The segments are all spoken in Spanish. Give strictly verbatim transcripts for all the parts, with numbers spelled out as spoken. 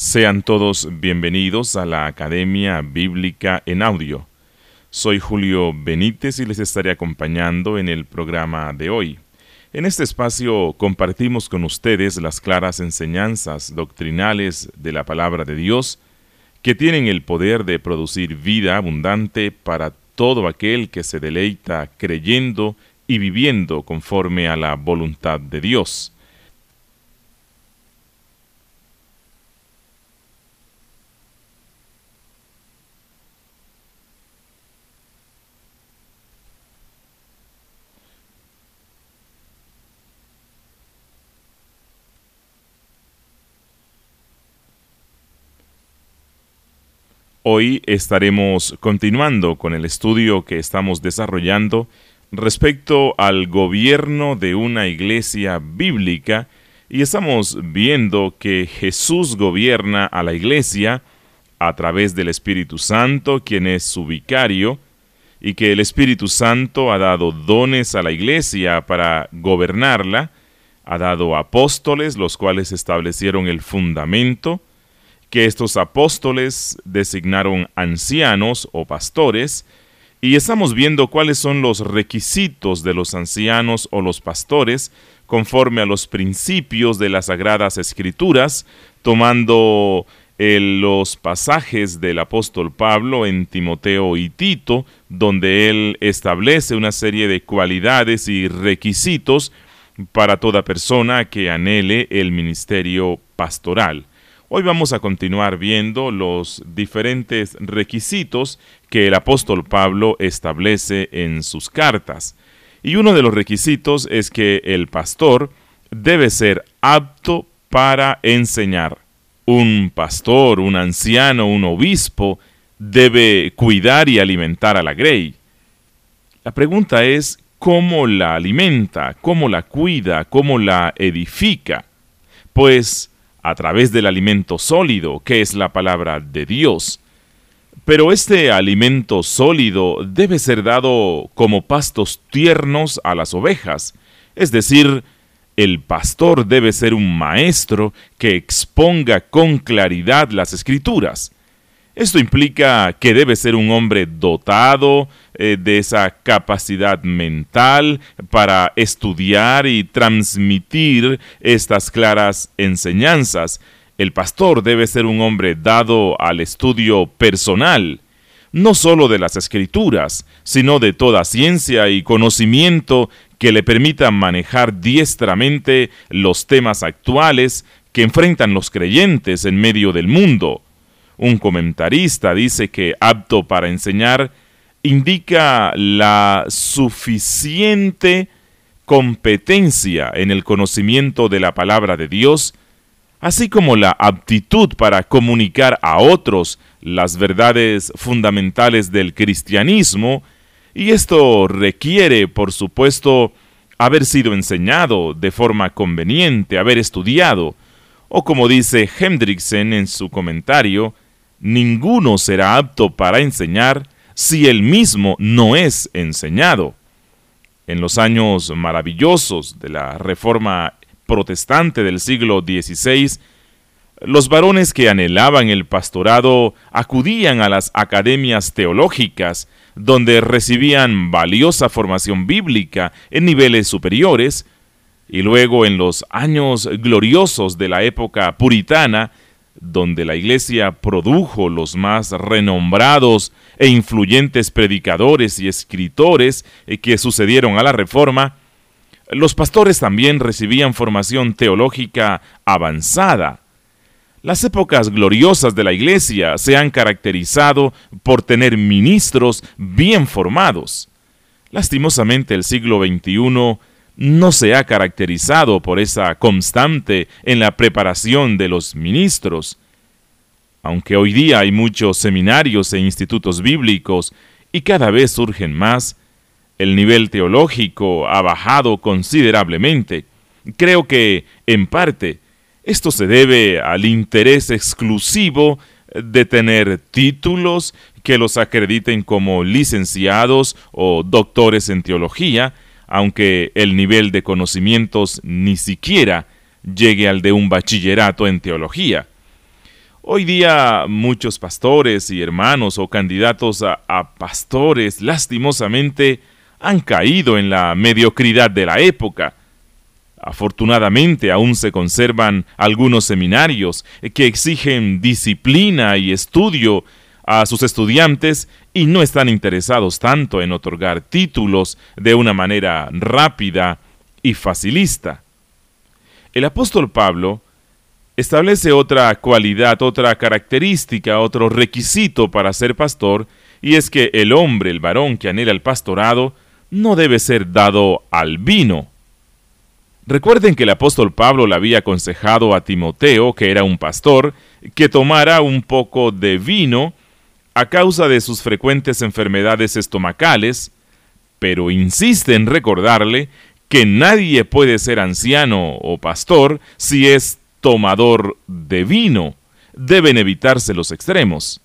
Sean todos bienvenidos a la Academia Bíblica en Audio. Soy Julio Benítez y les estaré acompañando en el programa de hoy. En este espacio compartimos con ustedes las claras enseñanzas doctrinales de la Palabra de Dios que tienen el poder de producir vida abundante para todo aquel que se deleita creyendo y viviendo conforme a la voluntad de Dios. Hoy estaremos continuando con el estudio que estamos desarrollando respecto al gobierno de una iglesia bíblica y estamos viendo que Jesús gobierna a la iglesia a través del Espíritu Santo, quien es su vicario, y que el Espíritu Santo ha dado dones a la iglesia para gobernarla, ha dado apóstoles, los cuales establecieron el fundamento, que estos apóstoles designaron ancianos o pastores, y estamos viendo cuáles son los requisitos de los ancianos o los pastores conforme a los principios de las Sagradas Escrituras, tomando eh, los pasajes del apóstol Pablo en Timoteo y Tito, donde él establece una serie de cualidades y requisitos para toda persona que anhele el ministerio pastoral. Hoy vamos a continuar viendo los diferentes requisitos que el apóstol Pablo establece en sus cartas. Y uno de los requisitos es que el pastor debe ser apto para enseñar. Un pastor, un anciano, un obispo debe cuidar y alimentar a la grey. La pregunta es, ¿cómo la alimenta? ¿Cómo la cuida? ¿Cómo la edifica? Pues a través del alimento sólido, que es la palabra de Dios. Pero este alimento sólido debe ser dado como pastos tiernos a las ovejas, es decir, el pastor debe ser un maestro que exponga con claridad las Escrituras. Esto implica que debe ser un hombre dotado eh, de esa capacidad mental para estudiar y transmitir estas claras enseñanzas. El pastor debe ser un hombre dado al estudio personal, no solo de las Escrituras, sino de toda ciencia y conocimiento que le permita manejar diestramente los temas actuales que enfrentan los creyentes en medio del mundo. Un comentarista dice que apto para enseñar indica la suficiente competencia en el conocimiento de la palabra de Dios, así como la aptitud para comunicar a otros las verdades fundamentales del cristianismo, y esto requiere, por supuesto, haber sido enseñado de forma conveniente, haber estudiado, o como dice Hendrickson en su comentario, ninguno será apto para enseñar si él mismo no es enseñado. En los años maravillosos de la Reforma protestante del siglo dieciséis, los varones que anhelaban el pastorado acudían a las academias teológicas, donde recibían valiosa formación bíblica en niveles superiores, y luego en los años gloriosos de la época puritana, donde la iglesia produjo los más renombrados e influyentes predicadores y escritores que sucedieron a la Reforma, los pastores también recibían formación teológica avanzada. Las épocas gloriosas de la iglesia se han caracterizado por tener ministros bien formados. Lastimosamente, el siglo veintiuno no se ha caracterizado por esa constante en la preparación de los ministros. Aunque hoy día hay muchos seminarios e institutos bíblicos y cada vez surgen más, el nivel teológico ha bajado considerablemente. Creo que, en parte, esto se debe al interés exclusivo de tener títulos que los acrediten como licenciados o doctores en teología, aunque el nivel de conocimientos ni siquiera llegue al de un bachillerato en teología. Hoy día muchos pastores y hermanos o candidatos a, a pastores lastimosamente han caído en la mediocridad de la época. Afortunadamente aún se conservan algunos seminarios que exigen disciplina y estudio a sus estudiantes y no están interesados tanto en otorgar títulos de una manera rápida y facilista. El apóstol Pablo establece otra cualidad, otra característica, otro requisito para ser pastor, y es que el hombre, el varón que anhela el pastorado, no debe ser dado al vino. Recuerden que el apóstol Pablo le había aconsejado a Timoteo, que era un pastor, que tomara un poco de vino a causa de sus frecuentes enfermedades estomacales, pero insiste en recordarle que nadie puede ser anciano o pastor si es tomador de vino. Deben evitarse los extremos.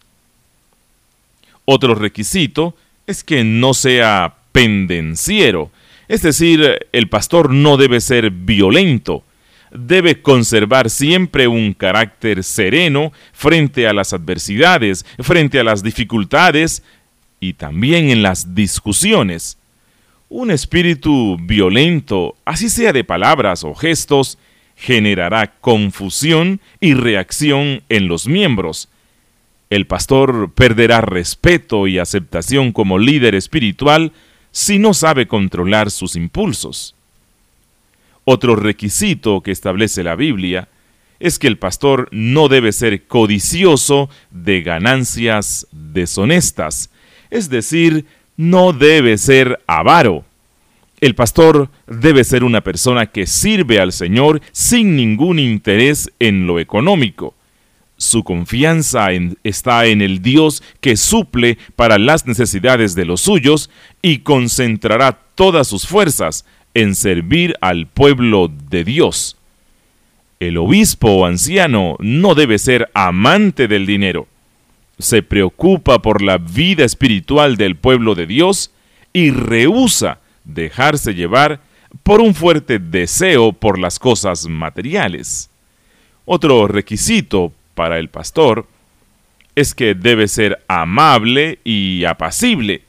Otro requisito es que no sea pendenciero, es decir, el pastor no debe ser violento. Debe conservar siempre un carácter sereno frente a las adversidades, frente a las dificultades y también en las discusiones. Un espíritu violento, así sea de palabras o gestos, generará confusión y reacción en los miembros. El pastor perderá respeto y aceptación como líder espiritual si no sabe controlar sus impulsos. Otro requisito que establece la Biblia es que el pastor no debe ser codicioso de ganancias deshonestas, es decir, no debe ser avaro. El pastor debe ser una persona que sirve al Señor sin ningún interés en lo económico. Su confianza en, está en el Dios que suple para las necesidades de los suyos y concentrará todas sus fuerzas en servir al pueblo de Dios. El obispo o anciano no debe ser amante del dinero. Se preocupa por la vida espiritual del pueblo de Dios y rehúsa dejarse llevar por un fuerte deseo por las cosas materiales. Otro requisito para el pastor es que debe ser amable y apacible.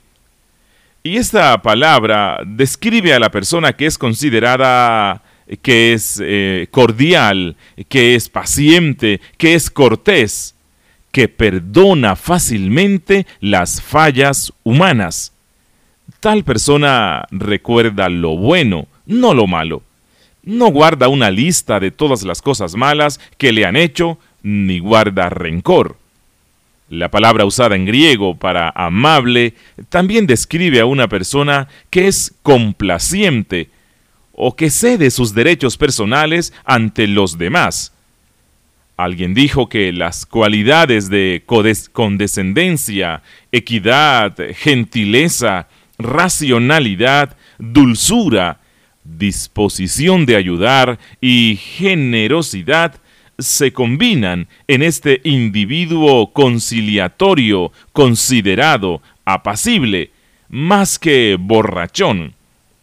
Y esta palabra describe a la persona que es considerada que es eh, cordial, que es paciente, que es cortés, que perdona fácilmente las fallas humanas. Tal persona recuerda lo bueno, no lo malo. No guarda una lista de todas las cosas malas que le han hecho, ni guarda rencor. La palabra usada en griego para amable también describe a una persona que es complaciente o que cede sus derechos personales ante los demás. Alguien dijo que las cualidades de condescendencia, equidad, gentileza, racionalidad, dulzura, disposición de ayudar y generosidad se combinan en este individuo conciliatorio, considerado, apacible, más que borrachón.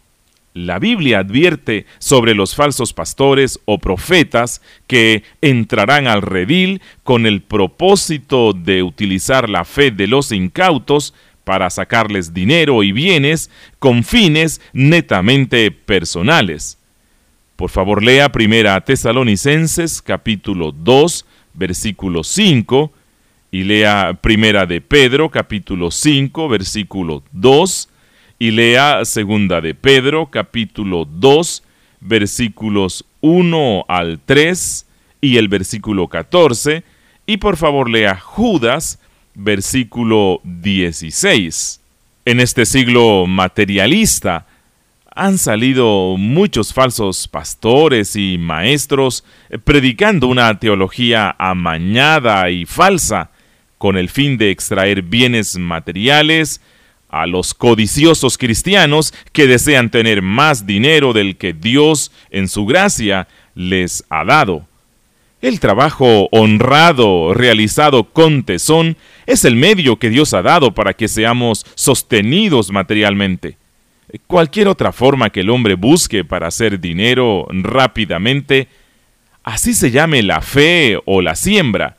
La Biblia advierte sobre los falsos pastores o profetas que entrarán al redil con el propósito de utilizar la fe de los incautos para sacarles dinero y bienes con fines netamente personales. Por favor, lea Primera Tesalonicenses capítulo dos, versículo cinco, y lea Primera de Pedro capítulo cinco, versículo dos, y lea Segunda de Pedro capítulo dos, versículos uno al tres y el versículo catorce, y por favor lea Judas versículo dieciséis. En este siglo materialista han salido muchos falsos pastores y maestros predicando una teología amañada y falsa con el fin de extraer bienes materiales a los codiciosos cristianos que desean tener más dinero del que Dios en su gracia les ha dado. El trabajo honrado realizado con tesón es el medio que Dios ha dado para que seamos sostenidos materialmente. Cualquier otra forma que el hombre busque para hacer dinero rápidamente, así se llame la fe o la siembra,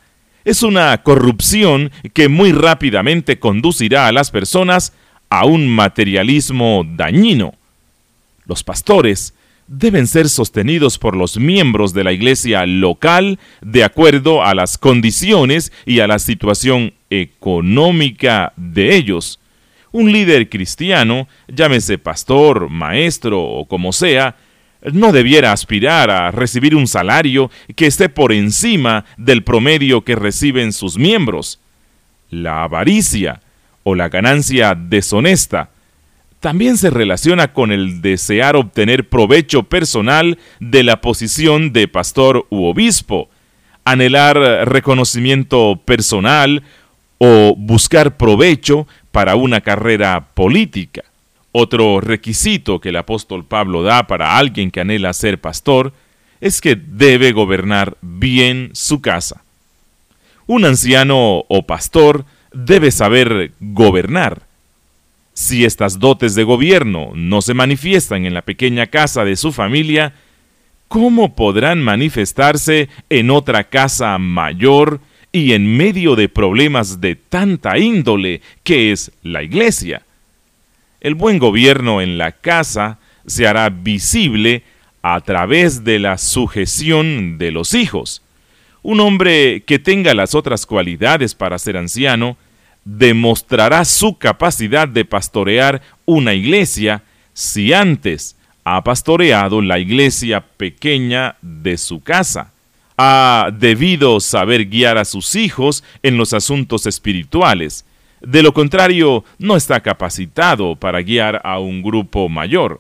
Es una corrupción que muy rápidamente conducirá a las personas a un materialismo dañino. Los pastores deben ser sostenidos por los miembros de la iglesia local de acuerdo a las condiciones y a la situación económica de ellos. Un líder cristiano, llámese pastor, maestro o como sea, no debiera aspirar a recibir un salario que esté por encima del promedio que reciben sus miembros. La avaricia o la ganancia deshonesta también se relaciona con el desear obtener provecho personal de la posición de pastor u obispo, anhelar reconocimiento personal o buscar provecho para una carrera política. Otro requisito que el apóstol Pablo da para alguien que anhela ser pastor es que debe gobernar bien su casa. Un anciano o pastor debe saber gobernar. Si estas dotes de gobierno no se manifiestan en la pequeña casa de su familia, ¿cómo podrán manifestarse en otra casa mayor y en medio de problemas de tanta índole que es la iglesia? El buen gobierno en la casa se hará visible a través de la sujeción de los hijos. Un hombre que tenga las otras cualidades para ser anciano demostrará su capacidad de pastorear una iglesia si antes ha pastoreado la iglesia pequeña de su casa. Ha debido saber guiar a sus hijos en los asuntos espirituales. De lo contrario, no está capacitado para guiar a un grupo mayor.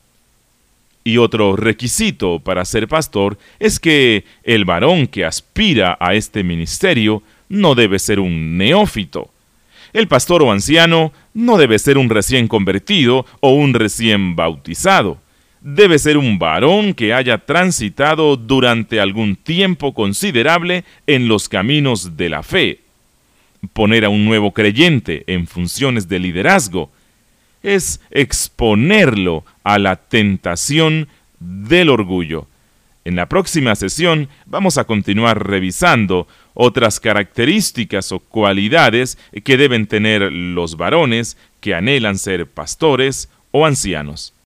Y otro requisito para ser pastor es que el varón que aspira a este ministerio no debe ser un neófito. El pastor o anciano no debe ser un recién convertido o un recién bautizado. Debe ser un varón que haya transitado durante algún tiempo considerable en los caminos de la fe. Poner a un nuevo creyente en funciones de liderazgo es exponerlo a la tentación del orgullo. En la próxima sesión vamos a continuar revisando otras características o cualidades que deben tener los varones que anhelan ser pastores o ancianos.